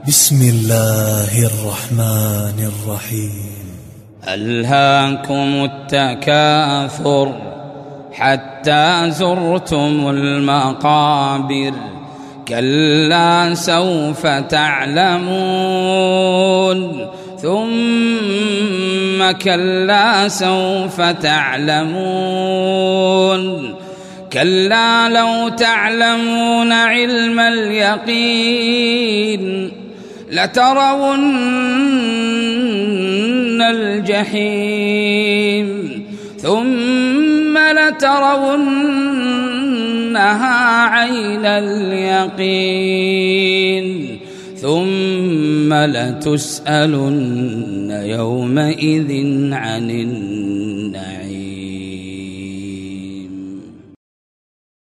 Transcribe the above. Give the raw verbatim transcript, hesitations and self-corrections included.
بسم الله الرحمن الرحيم. ألهاكم التكاثر حتى زرتم المقابر، كلا سوف تعلمون ثم كلا سوف تعلمون، كلا لو تعلمون علم اليقين لترون الجحيم ثم لترونها عين اليقين ثم لتسألن يومئذ عن النعيم.